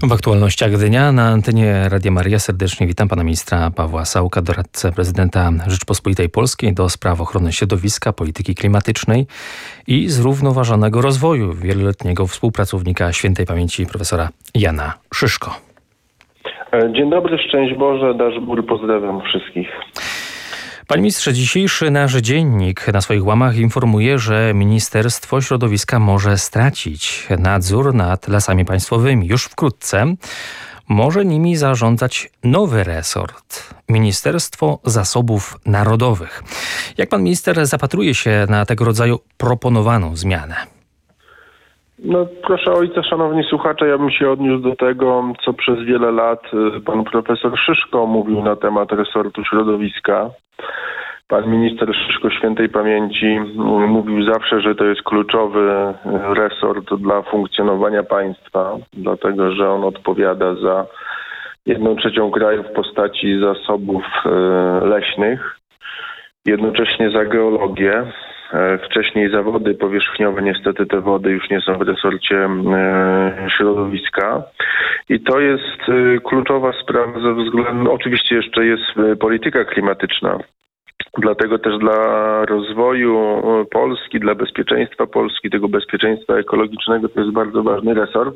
W aktualnościach dnia na antenie Radia Maryja serdecznie witam pana ministra Pawła Sałka, doradcę prezydenta Rzeczypospolitej Polskiej do spraw ochrony środowiska, polityki klimatycznej i zrównoważonego rozwoju, wieloletniego współpracownika świętej pamięci profesora Jana Szyszko. Dzień dobry, szczęść Boże, dasz Bór, pozdrawiam wszystkich. Panie ministrze, dzisiejszy nasz dziennik na swoich łamach informuje, że Ministerstwo Środowiska może stracić nadzór nad lasami państwowymi. Już wkrótce może nimi zarządzać nowy resort – Ministerstwo Zasobów Narodowych. Jak pan minister zapatruje się na tego rodzaju proponowaną zmianę? No proszę ojca, szanowni słuchacze, ja bym się odniósł do tego, co przez wiele lat pan profesor Szyszko mówił na temat resortu środowiska. Pan minister Szyszko świętej pamięci mówił zawsze, że to jest kluczowy resort dla funkcjonowania państwa, dlatego że on odpowiada za 1/3 kraju w postaci zasobów leśnych, jednocześnie za geologię. Wcześniej za wody powierzchniowe, niestety te wody już nie są w resorcie środowiska. I to jest kluczowa sprawa ze względu, oczywiście jeszcze jest polityka klimatyczna. Dlatego też dla rozwoju Polski, dla bezpieczeństwa Polski, tego bezpieczeństwa ekologicznego to jest bardzo ważny resort.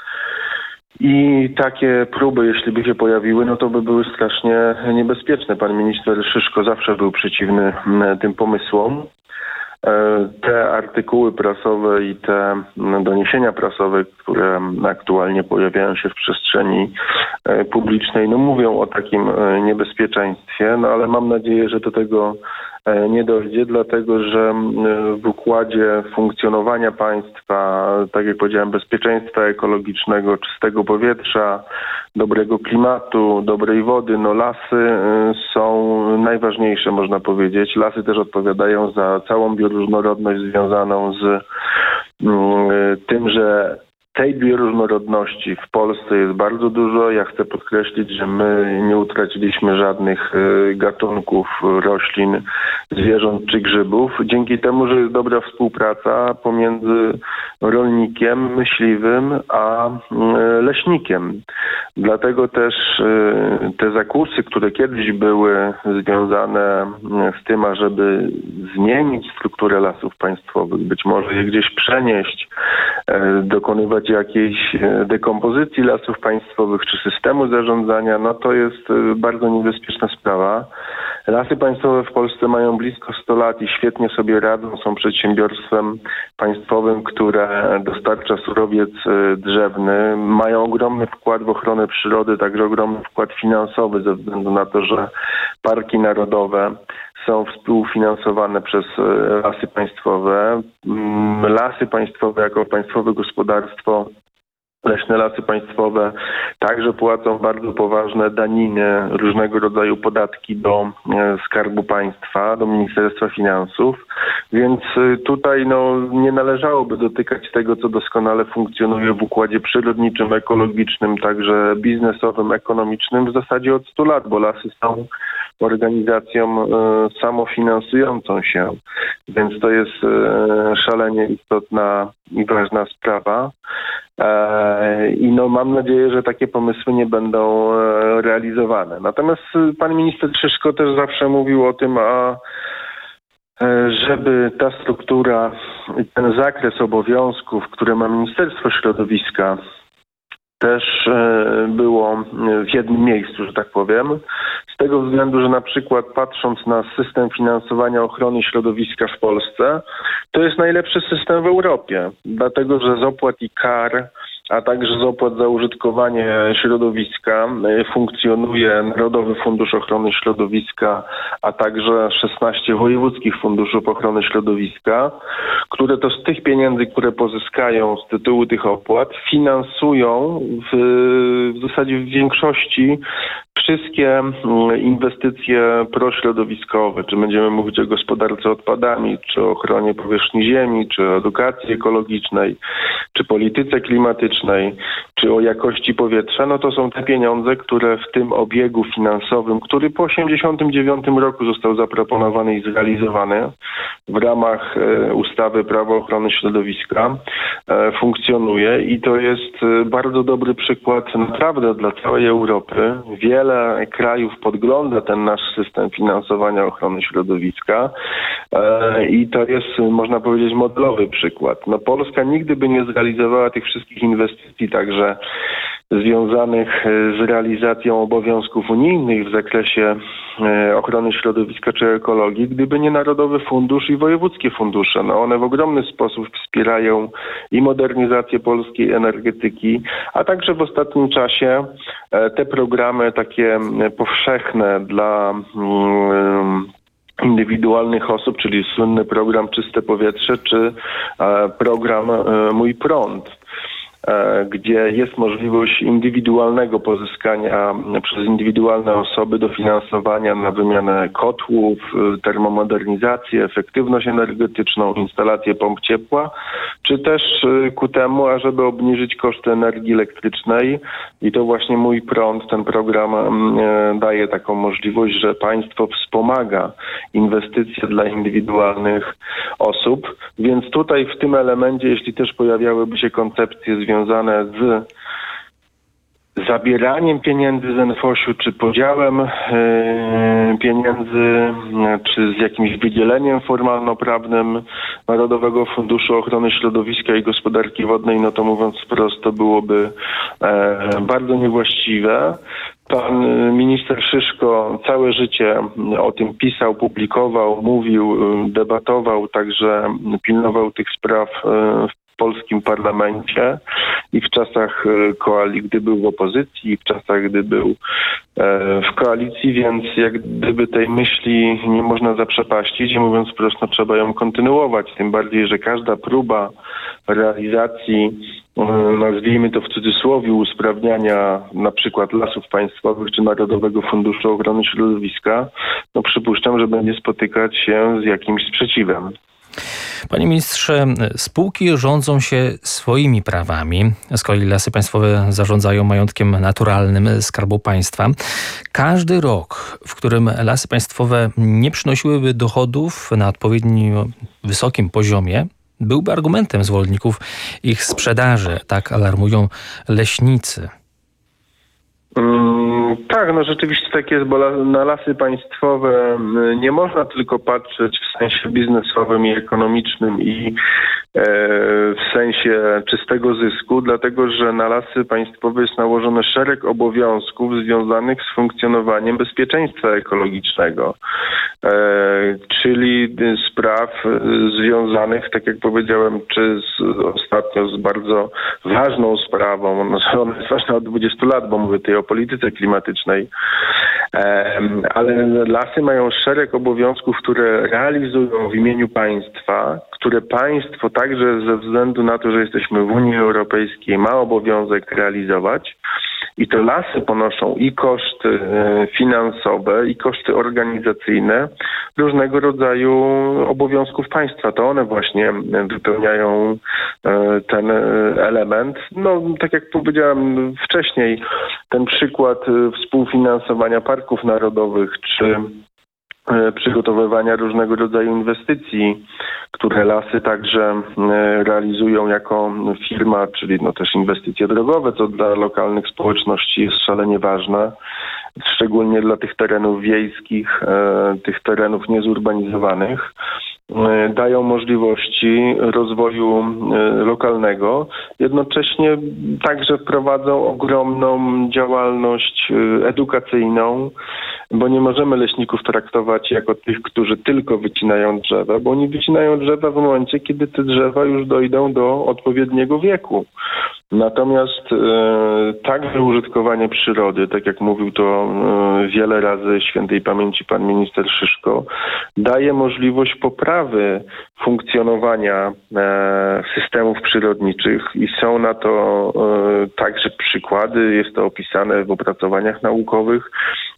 I takie próby, jeśli by się pojawiły, no to by były strasznie niebezpieczne. Pan minister Szyszko zawsze był przeciwny tym pomysłom. Te artykuły prasowe i te doniesienia prasowe, które aktualnie pojawiają się w przestrzeni publicznej, no mówią o takim niebezpieczeństwie, no ale mam nadzieję, że do tego nie dojdzie, dlatego że w układzie funkcjonowania państwa, tak jak powiedziałem, bezpieczeństwa ekologicznego, czystego powietrza, dobrego klimatu, dobrej wody, no lasy są najważniejsze, można powiedzieć. Lasy też odpowiadają za całą bioróżnorodność związaną z tym, że tej bioróżnorodności w Polsce jest bardzo dużo. Ja chcę podkreślić, że my nie utraciliśmy żadnych gatunków roślin, zwierząt czy grzybów. Dzięki temu, że jest dobra współpraca pomiędzy rolnikiem, myśliwym, a leśnikiem. Dlatego też te zakusy, które kiedyś były związane z tym, ażeby zmienić strukturę lasów państwowych, być może je gdzieś przenieść, dokonywać jakiejś dekompozycji lasów państwowych czy systemu zarządzania, no to jest bardzo niebezpieczna sprawa. Lasy państwowe w Polsce mają blisko 100 lat i świetnie sobie radzą. Są przedsiębiorstwem państwowym, które dostarcza surowiec drzewny. Mają ogromny wkład w ochronę przyrody, także ogromny wkład finansowy ze względu na to, że parki narodowe są współfinansowane przez Lasy Państwowe. Lasy Państwowe jako państwowe gospodarstwo, leśne lasy państwowe także płacą bardzo poważne daniny, różnego rodzaju podatki do Skarbu Państwa, do Ministerstwa Finansów, więc tutaj nie należałoby dotykać tego, co doskonale funkcjonuje w układzie przyrodniczym, ekologicznym, także biznesowym, ekonomicznym w zasadzie od 100 lat, bo lasy są organizacją samofinansującą się, więc to jest szalenie istotna i ważna sprawa. I mam nadzieję, że takie pomysły nie będą realizowane. Natomiast pan minister Szyszko też zawsze mówił o tym, żeby ta struktura, ten zakres obowiązków, które ma Ministerstwo Środowiska, też było w jednym miejscu, że tak powiem. Z tego względu, że na przykład patrząc na system finansowania ochrony środowiska w Polsce, to jest najlepszy system w Europie, dlatego że z opłat i kar, a także z opłat za użytkowanie środowiska funkcjonuje Narodowy Fundusz Ochrony Środowiska, a także 16 wojewódzkich funduszy ochrony środowiska, które to z tych pieniędzy, które pozyskają z tytułu tych opłat, finansują w zasadzie w większości wszystkie inwestycje prośrodowiskowe, czy będziemy mówić o gospodarce odpadami, czy o ochronie powierzchni ziemi, czy o edukacji ekologicznej, czy polityce klimatycznej, czy o jakości powietrza, no to są te pieniądze, które w tym obiegu finansowym, który po 1989 roku został zaproponowany i zrealizowany w ramach ustawy Prawo ochrony środowiska, funkcjonuje i to jest bardzo dobry przykład naprawdę dla całej Europy. Wiele krajów podgląda ten nasz system finansowania ochrony środowiska i to jest, można powiedzieć, modelowy przykład. No, Polska nigdy by nie zrealizowała tych wszystkich inwestycji, także związanych z realizacją obowiązków unijnych w zakresie ochrony środowiska czy ekologii, gdyby nie Narodowy Fundusz i wojewódzkie fundusze. No one w ogromny sposób wspierają i modernizację polskiej energetyki, a także w ostatnim czasie te programy takie powszechne dla indywidualnych osób, czyli słynny program Czyste Powietrze czy program Mój Prąd, gdzie jest możliwość indywidualnego pozyskania przez indywidualne osoby dofinansowania na wymianę kotłów, termomodernizację, efektywność energetyczną, instalację pomp ciepła, czy też ku temu, ażeby obniżyć koszty energii elektrycznej. I to właśnie Mój Prąd, ten program daje taką możliwość, że państwo wspomaga inwestycje dla indywidualnych osób. Więc tutaj w tym elemencie, jeśli też pojawiałyby się koncepcje związane z zabieraniem pieniędzy z NFOŚ-u, czy podziałem pieniędzy, czy z jakimś wydzieleniem formalno-prawnym Narodowego Funduszu Ochrony Środowiska i Gospodarki Wodnej, no to mówiąc wprost, to byłoby bardzo niewłaściwe. Pan minister Szyszko całe życie o tym pisał, publikował, mówił, debatował, także pilnował tych spraw w polskim parlamencie i w czasach gdy był w opozycji, i w czasach, gdy był w koalicji, więc jak gdyby tej myśli nie można zaprzepaścić i mówiąc prosto, trzeba ją kontynuować, tym bardziej, że każda próba realizacji, nazwijmy to w cudzysłowie, usprawniania na przykład Lasów Państwowych czy Narodowego Funduszu Ochrony Środowiska, no przypuszczam, że będzie spotykać się z jakimś sprzeciwem. Panie ministrze, spółki rządzą się swoimi prawami. Z kolei Lasy Państwowe zarządzają majątkiem naturalnym Skarbu Państwa. Każdy rok, w którym Lasy Państwowe nie przynosiłyby dochodów na odpowiednio wysokim poziomie, byłby argumentem zwolenników ich sprzedaży. Tak alarmują leśnicy. Tak, no rzeczywiście tak jest, bo na Lasy Państwowe nie można tylko patrzeć w sensie biznesowym i ekonomicznym i w sensie czystego zysku, dlatego że na Lasy Państwowe jest nałożony szereg obowiązków związanych z funkcjonowaniem bezpieczeństwa ekologicznego, czyli spraw związanych, tak jak powiedziałem, ostatnio z bardzo ważną sprawą, ona jest ważna od 20 lat, bo mówię tutaj o polityce klimatycznej, ale lasy mają szereg obowiązków, które realizują w imieniu państwa, które państwo także ze względu na to, że jesteśmy w Unii Europejskiej, ma obowiązek realizować. I to lasy ponoszą i koszty finansowe, i koszty organizacyjne różnego rodzaju obowiązków państwa. To one właśnie wypełniają ten element. No, tak jak powiedziałem wcześniej, ten przykład współfinansowania parków narodowych, czy przygotowywania różnego rodzaju inwestycji, które lasy także realizują jako firma, czyli no też inwestycje drogowe, co dla lokalnych społeczności jest szalenie ważne, szczególnie dla tych terenów wiejskich, tych terenów niezurbanizowanych. Dają możliwości rozwoju lokalnego. Jednocześnie także prowadzą ogromną działalność edukacyjną, bo nie możemy leśników traktować jako tych, którzy tylko wycinają drzewa, bo oni wycinają drzewa w momencie, kiedy te drzewa już dojdą do odpowiedniego wieku. Natomiast także użytkowanie przyrody, tak jak mówił to wiele razy świętej pamięci pan minister Szyszko, daje możliwość poprawy funkcjonowania systemów przyrodniczych i są na to także przykłady, jest to opisane w opracowaniach naukowych,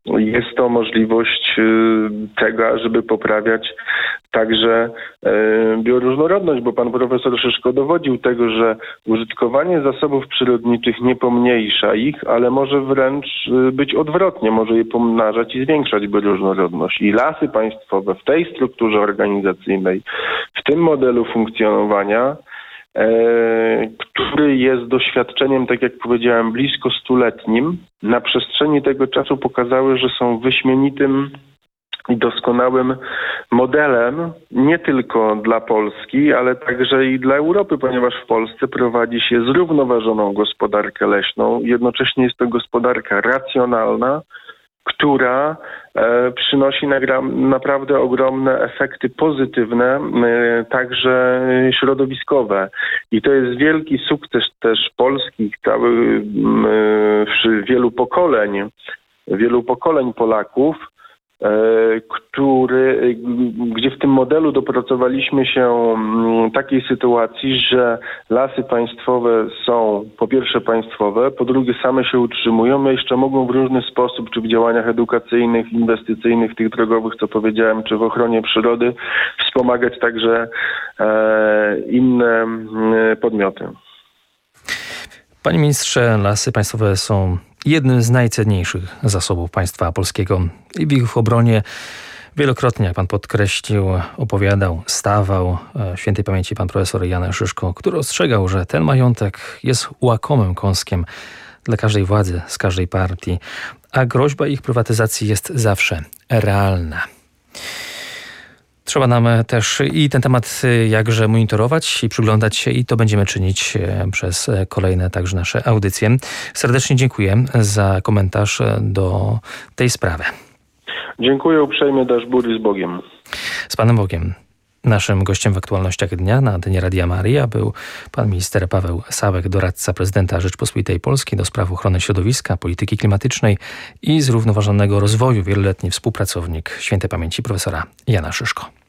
jest to możliwość tego, żeby poprawiać także bioróżnorodność, bo pan profesor Szyszko dowodził tego, że użytkowanie zasobów przyrodniczych nie pomniejsza ich, ale może wręcz być odwrotnie, może je pomnażać i zwiększać bioróżnorodność. I lasy państwowe w tej strukturze organizacyjnej, w tym modelu funkcjonowania, który jest doświadczeniem, tak jak powiedziałem, blisko 100-letnim, na przestrzeni tego czasu pokazały, że są wyśmienitym i doskonałym modelem nie tylko dla Polski, ale także i dla Europy, ponieważ w Polsce prowadzi się zrównoważoną gospodarkę leśną. Jednocześnie jest to gospodarka racjonalna, która przynosi naprawdę ogromne efekty pozytywne, także środowiskowe. I to jest wielki sukces też polskich, wielu pokoleń Polaków, gdzie w tym modelu dopracowaliśmy się takiej sytuacji, że lasy państwowe są po pierwsze państwowe, po drugie same się utrzymują, a jeszcze mogą w różny sposób, czy w działaniach edukacyjnych, inwestycyjnych, tych drogowych, co powiedziałem, czy w ochronie przyrody, wspomagać także inne podmioty. Panie ministrze, lasy państwowe są jednym z najcenniejszych zasobów państwa polskiego i w ich obronie wielokrotnie, jak pan podkreślił, opowiadał, stawał świętej pamięci pan profesor Jan Szyszko, który ostrzegał, że ten majątek jest łakomym kąskiem dla każdej władzy, z każdej partii, a groźba ich prywatyzacji jest zawsze realna. Trzeba nam też i ten temat jakże monitorować i przyglądać się i to będziemy czynić przez kolejne także nasze audycje. Serdecznie dziękuję za komentarz do tej sprawy. Dziękuję uprzejmie, dasz bury z Bogiem. Z Panem Bogiem. Naszym gościem w aktualnościach dnia na antenie Radia Maryja był pan minister Paweł Sałek, doradca prezydenta Rzeczypospolitej Polskiej do spraw ochrony środowiska, polityki klimatycznej i zrównoważonego rozwoju, wieloletni współpracownik świętej pamięci profesora Jana Szyszko.